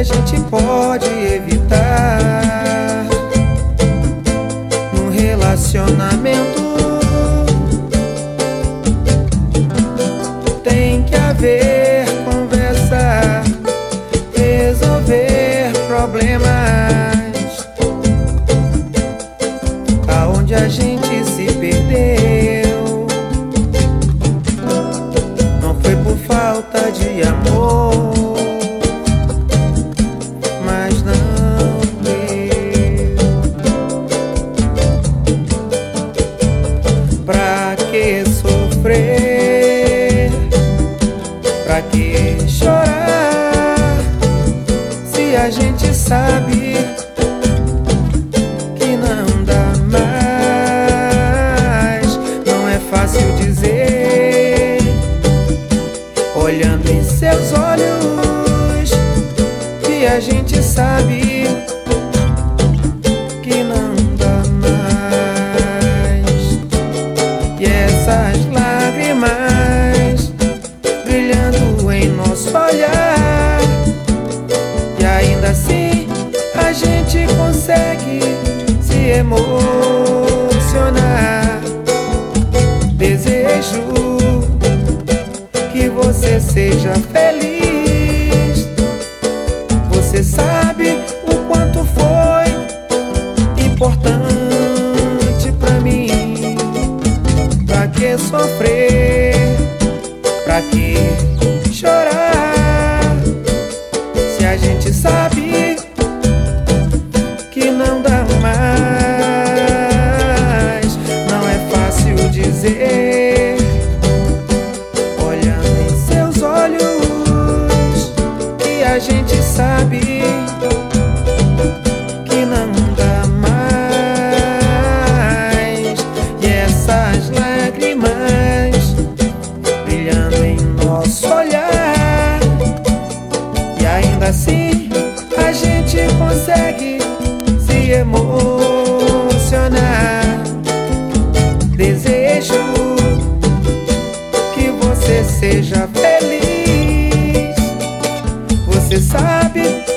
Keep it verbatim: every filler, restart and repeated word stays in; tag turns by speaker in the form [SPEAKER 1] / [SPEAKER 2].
[SPEAKER 1] gente pode evitar no relacionamento. Tem que haver conversa, resolver problemas. Aonde a gente se perdeu não foi por falta de amor, mas não deu. Pra que sofrer? Pra que chorar? Se a gente sabe que não dá mais. Não é fácil dizer, olhando em seus olhos, que a gente sabe que não dá mais. E essas lágrimas brilhando em nosso olhar, e ainda assim a gente consegue se emocionar. Desejo que você seja feliz. Você sabe o quanto foi importante pra mim. Pra que sofrer? Pra que chorar? Se a gente sabe que não dá mais. Não é fácil dizer, olhando em seus olhos, que a gente sabe que não dá mais. E essas lágrimas brilhando em nosso olhar, e ainda assim a gente consegue se emocionar. Desejo que você seja feliz. Você sabe